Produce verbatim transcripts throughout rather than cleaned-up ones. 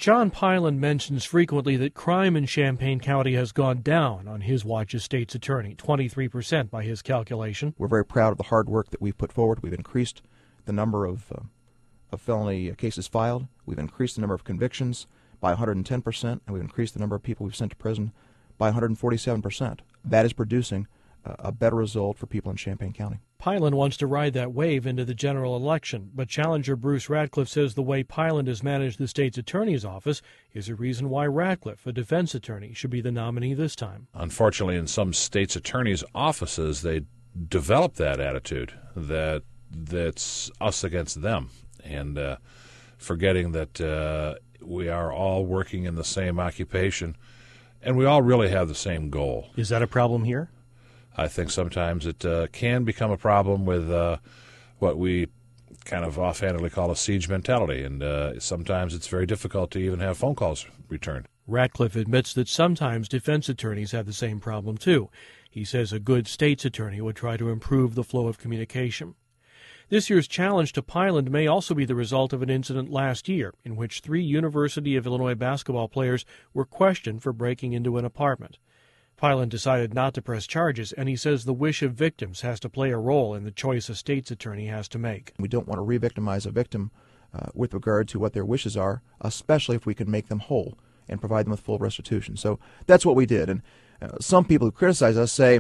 John Pyland mentions frequently that crime in Champaign County has gone down on his watch as state's attorney, twenty-three percent by his calculation. We're very proud of the hard work that we've put forward. We've increased the number of, uh, of felony cases filed. We've increased the number of convictions by one hundred ten percent, and we've increased the number of people we've sent to prison by one hundred forty-seven percent. That is producing uh, a better result for people in Champaign County. Pyland wants to ride that wave into the general election, but challenger Bruce Radcliffe says the way Pyland has managed the state's attorney's office is a reason why Radcliffe, a defense attorney, should be the nominee this time. Unfortunately, in some state's attorneys' offices, they develop that attitude that that's us against them, and uh, forgetting that uh, we are all working in the same occupation, and we all really have the same goal. Is that a problem here? I think sometimes it uh, can become a problem with uh, what we kind of offhandedly call a siege mentality, and uh, sometimes it's very difficult to even have phone calls returned. Radcliffe admits that sometimes defense attorneys have the same problem, too. He says a good state's attorney would try to improve the flow of communication. This year's challenge to Pyland may also be the result of an incident last year in which three University of Illinois basketball players were questioned for breaking into an apartment. Pyland decided not to press charges, and he says the wish of victims has to play a role in the choice a state's attorney has to make. We don't want to re-victimize a victim uh, with regard to what their wishes are, especially if we can make them whole and provide them with full restitution. So that's what we did. And uh, some people who criticize us say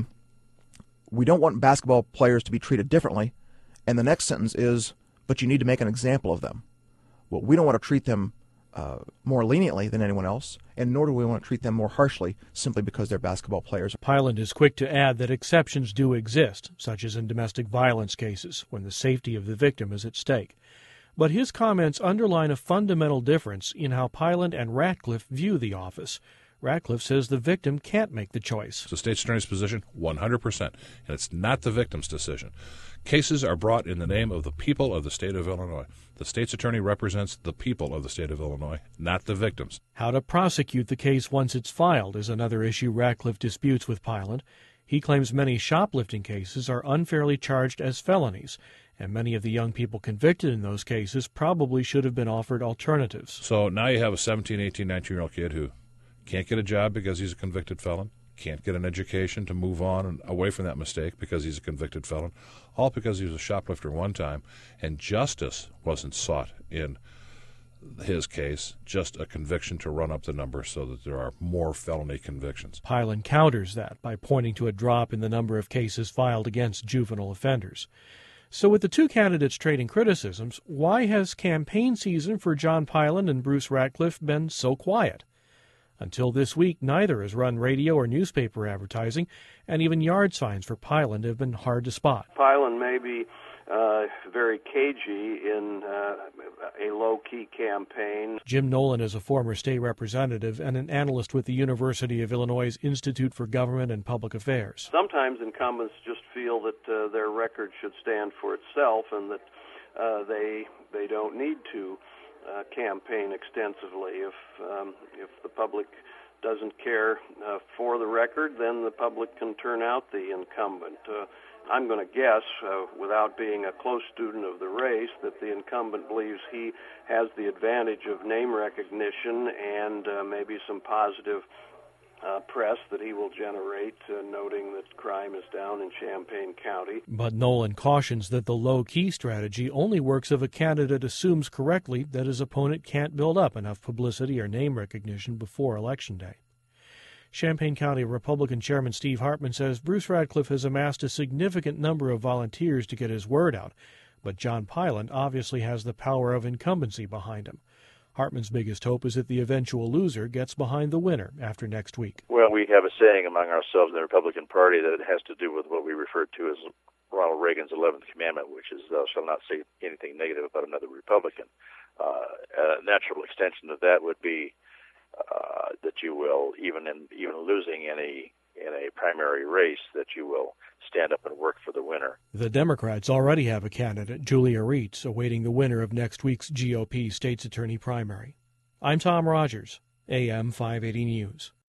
we don't want basketball players to be treated differently, and the next sentence is, but you need to make an example of them. Well, we don't want to treat them Uh, more leniently than anyone else, and nor do we want to treat them more harshly simply because they're basketball players. Pyland is quick to add that exceptions do exist, such as in domestic violence cases, when the safety of the victim is at stake. But his comments underline a fundamental difference in how Pyland and Radcliffe view the office. Radcliffe says the victim can't make the choice. It's the state's attorney's position, one hundred percent, and it's not the victim's decision. Cases are brought in the name of the people of the state of Illinois. The state's attorney represents the people of the state of Illinois, not the victims. How to prosecute the case once it's filed is another issue Radcliffe disputes with Pyland. He claims many shoplifting cases are unfairly charged as felonies, and many of the young people convicted in those cases probably should have been offered alternatives. So now you have a seventeen, eighteen, nineteen-year-old kid who can't get a job because he's a convicted felon, can't get an education to move on and away from that mistake because he's a convicted felon, all because he was a shoplifter one time, and justice wasn't sought in his case, just a conviction to run up the number so that there are more felony convictions. Pyland counters that by pointing to a drop in the number of cases filed against juvenile offenders. So with the two candidates trading criticisms, why has campaign season for John Pyland and Bruce Radcliffe been so quiet? Until this week, neither has run radio or newspaper advertising, and even yard signs for Pyland have been hard to spot. Pyland may be uh, very cagey in uh, a low-key campaign. Jim Nolan is a former state representative and an analyst with the University of Illinois Institute for Government and Public Affairs. Sometimes incumbents just feel that uh, their record should stand for itself and that uh, they they don't need to Uh, campaign extensively. If um, if the public doesn't care uh, for the record, then the public can turn out the incumbent. Uh, I'm going to guess, uh, without being a close student of the race, that the incumbent believes he has the advantage of name recognition and uh, maybe some positive Uh, press that he will generate, uh, noting that crime is down in Champaign County. But Nolan cautions that the low-key strategy only works if a candidate assumes correctly that his opponent can't build up enough publicity or name recognition before Election Day. Champaign County Republican Chairman Steve Hartman says Bruce Radcliffe has amassed a significant number of volunteers to get his word out, but John Pyland obviously has the power of incumbency behind him. Hartman's biggest hope is that the eventual loser gets behind the winner after next week. Well, we have a saying among ourselves in the Republican Party that it has to do with what we refer to as Ronald Reagan's eleventh commandment, which is thou shalt not say anything negative about another Republican. Uh, a natural extension of that would be uh, that you will, even in even losing any in a primary race, that you will stand up and work for the winner. The Democrats already have a candidate, Julia Reitz, awaiting the winner of next week's G O P state's attorney primary. I'm Tom Rogers, A M five eighty News.